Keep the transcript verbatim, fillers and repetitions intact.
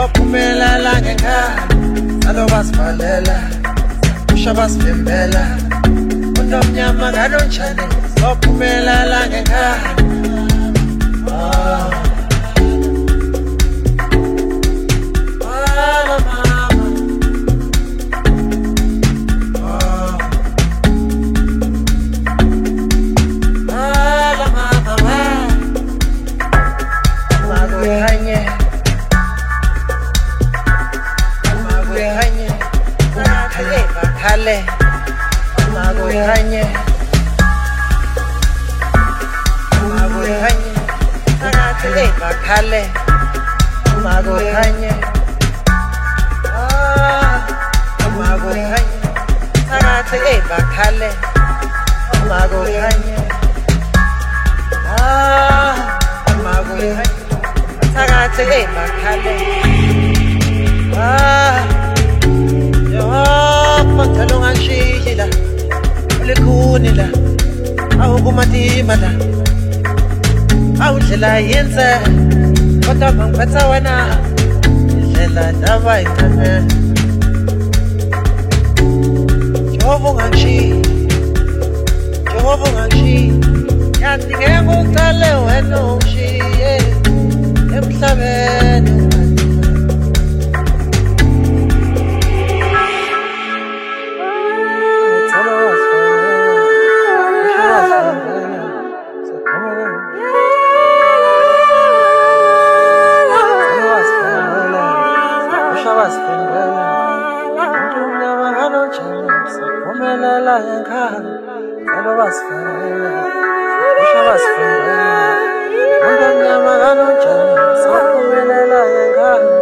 sophumelela ngekhaya alo basivalela usha basibembela unomnyama kanonjani sophumelela ngekhaya Hale, mago hanye, mago hanye, hale bakale, mago hanye, ah, mago hanye, hale bakale, mago hanye, ah, mago hanye, hale bakale, ah. Talongan shila, ulikunila, au kumatimala, au jela yense, kota mangpata wana, jela dawa ikane. Jovongan shi, jovongan shi, ya tinge mutale weno shi, emsabenu. Sophumelela ngekhaya alo basivalela usha basibembela unomnyama kanonjani sophumelela ngekhaya